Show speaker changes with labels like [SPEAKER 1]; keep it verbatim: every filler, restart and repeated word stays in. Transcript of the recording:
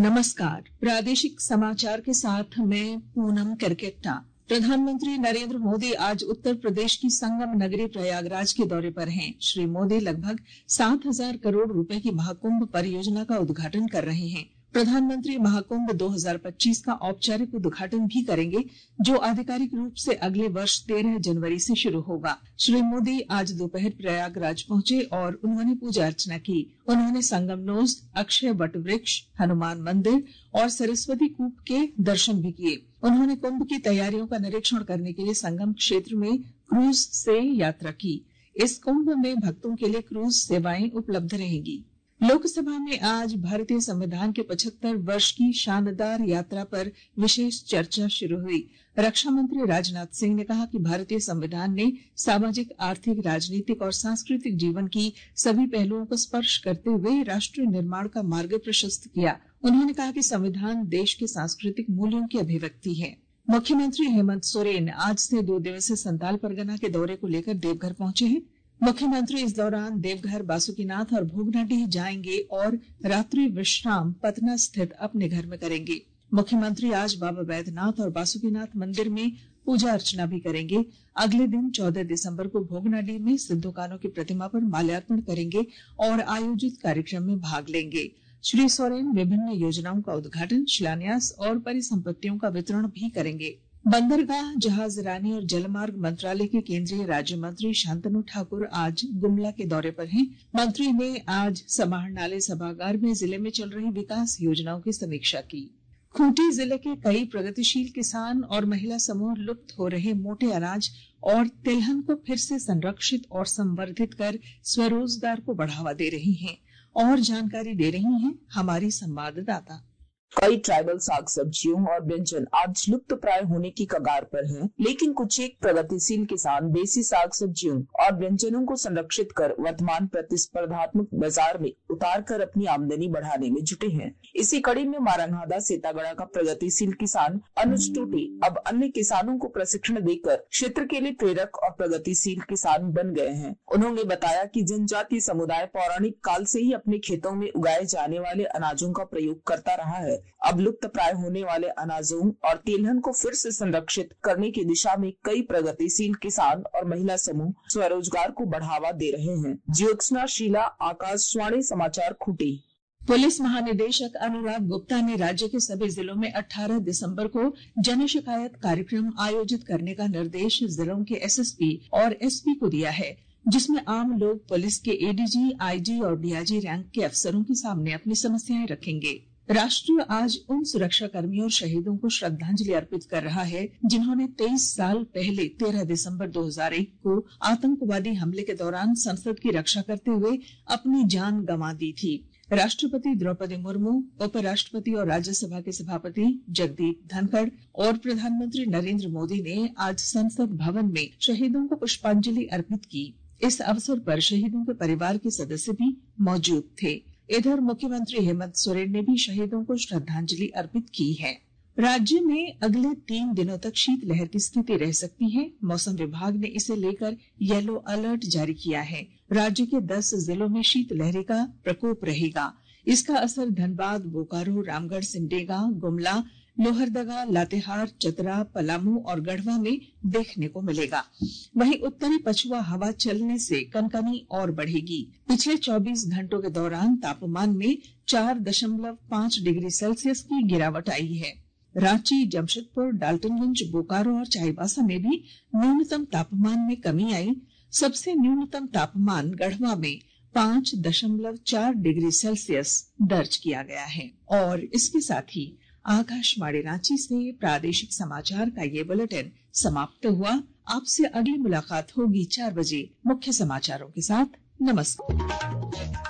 [SPEAKER 1] नमस्कार, प्रादेशिक समाचार के साथ मैं पूनम करकेट्टा। प्रधानमंत्री नरेंद्र मोदी आज उत्तर प्रदेश की संगम नगरी प्रयागराज के दौरे पर हैं। श्री मोदी लगभग सात हजार करोड़ रुपए की महाकुंभ परियोजना का उद्घाटन कर रहे हैं। प्रधानमंत्री महाकुंभ दो हजार पच्चीस का औपचारिक उद्घाटन भी करेंगे, जो आधिकारिक रूप से अगले वर्ष तेरह जनवरी से शुरू होगा। श्री मोदी आज दोपहर प्रयागराज पहुंचे और उन्होंने पूजा अर्चना की। उन्होंने संगमनोज, अक्षय वट वृक्ष, हनुमान मंदिर और सरस्वती कूप के दर्शन भी किए। उन्होंने कुंभ की तैयारियों का निरीक्षण करने के लिए संगम क्षेत्र में क्रूज से यात्रा की। इस कुंभ में भक्तों के लिए क्रूज सेवाएं उपलब्ध रहेंगी। लोकसभा में आज भारतीय संविधान के पचहत्तर वर्ष की शानदार यात्रा पर विशेष चर्चा शुरू हुई। रक्षा मंत्री राजनाथ सिंह ने कहा कि भारतीय संविधान ने सामाजिक, आर्थिक, राजनीतिक और सांस्कृतिक जीवन की सभी पहलुओं को स्पर्श करते हुए राष्ट्र निर्माण का मार्ग प्रशस्त किया। उन्होंने कहा कि संविधान देश के सांस्कृतिक मूल्यों की अभिव्यक्ति है। मुख्यमंत्री हेमंत सोरेन आज से दो दिवसीय संताल परगना के दौरे को लेकर देवघर पहुंचे हैं। मुख्यमंत्री इस दौरान देवघर, बासुकीनाथ और भोगनाडीह जाएंगे और रात्रि विश्राम पटना स्थित अपने घर में करेंगे। मुख्यमंत्री आज बाबा बैद्यनाथ और बासुकीनाथ मंदिर में पूजा अर्चना भी करेंगे। अगले दिन चौदह दिसंबर को भोगनाडीह में सिद्धू कान्हू की प्रतिमा पर माल्यार्पण करेंगे और आयोजित कार्यक्रम में भाग लेंगे। श्री सोरेन विभिन्न योजनाओं का उद्घाटन, शिलान्यास और परिसंपत्तियों का वितरण भी करेंगे। बंदरगाह, जहाजरानी और जलमार्ग मंत्रालय के केंद्रीय राज्य मंत्री शांतनु ठाकुर आज गुमला के दौरे पर हैं। मंत्री ने आज समाहरणालय सभागार में जिले में चल रही विकास योजनाओं की समीक्षा की। खूंटी जिले के कई प्रगतिशील किसान और महिला समूह लुप्त हो रहे मोटे अनाज और तिलहन को फिर से संरक्षित और संवर्धित कर स्वरोजगार को बढ़ावा दे रही हैं। और जानकारी दे रही हैं हमारी संवाददाता।
[SPEAKER 2] कई ट्राइबल साग सब्जियों और व्यंजन आज लुप्त प्राय होने की कगार पर हैं, लेकिन कुछ एक प्रगतिशील किसान देसी साग सब्जियों और व्यंजनों को संरक्षित कर वर्तमान प्रतिस्पर्धात्मक बाजार में उतार कर अपनी आमदनी बढ़ाने में जुटे हैं। इसी कड़ी में मारंगहादा सेतागढ़ा का प्रगतिशील किसान अनुज टोटे अब अन्य किसानों को प्रशिक्षण देकर क्षेत्र के लिए प्रेरक और प्रगतिशील किसान बन गए हैं। उन्होंने बताया कि जनजातीय समुदाय पौराणिक काल से ही अपने खेतों में उगाए जाने वाले अनाजों का प्रयोग करता रहा है। अब लुप्त प्राय होने वाले अनाजों और तिलहन को फिर से संरक्षित करने की दिशा में कई प्रगतिशील किसान और महिला समूह स्वरोजगार को बढ़ावा दे रहे हैं। ज्योत्सना शीला, आकाशवाणी समाचार, खूंटी।
[SPEAKER 1] पुलिस महानिदेशक अनुराग गुप्ता ने राज्य के सभी जिलों में अठारह दिसंबर को जन शिकायत कार्यक्रम आयोजित करने का निर्देश जिलों के एसएसपी और एसपी को दिया है, जिसमें आम लोग पुलिस के एडीजी, आईजी और डीआईजी रैंक के अफसरों के सामने अपनी समस्याएं रखेंगे। राष्ट्र आज उन सुरक्षा कर्मियों और शहीदों को श्रद्धांजलि अर्पित कर रहा है जिन्होंने तेईस साल पहले तेरह दिसंबर दो हजार एक को आतंकवादी हमले के दौरान संसद की रक्षा करते हुए अपनी जान गंवा दी थी। राष्ट्रपति द्रौपदी मुर्मू, उपराष्ट्रपति और राज्यसभा के सभापति जगदीप धनखड़ और प्रधानमंत्री नरेंद्र मोदी ने आज संसद भवन में शहीदों को पुष्पांजलि अर्पित की। इस अवसर पर शहीदों के परिवार के सदस्य भी मौजूद थे। इधर मुख्यमंत्री हेमंत सोरेन ने भी शहीदों को श्रद्धांजलि अर्पित की है। राज्य में अगले तीन दिनों तक शीतलहर की स्थिति रह सकती है। मौसम विभाग ने इसे लेकर येलो अलर्ट जारी किया है। राज्य के दस जिलों में शीतलहर का प्रकोप रहेगा। इसका असर धनबाद, बोकारो, रामगढ़, सिमडेगा, गुमला, लोहरदगा, लातेहार, चतरा, पलामू और गढ़वा में देखने को मिलेगा। वहीं उत्तरी पछुआ हवा चलने से कनकनी और बढ़ेगी। पिछले चौबीस घंटों के दौरान तापमान में चार दशमलव पांच डिग्री सेल्सियस की गिरावट आई है। रांची, जमशेदपुर, डाल्टनगंज, बोकारो और चाईबासा में भी न्यूनतम तापमान में कमी आई। सबसे न्यूनतम तापमान गढ़वा में पांच दशमलव चार डिग्री सेल्सियस दर्ज किया गया है। और इसके साथ ही आकाशवाणी रांची से प्रादेशिक समाचार का ये बुलेटिन समाप्त हुआ। आपसे अगली मुलाकात होगी चार बजे मुख्य समाचारों के साथ। नमस्कार।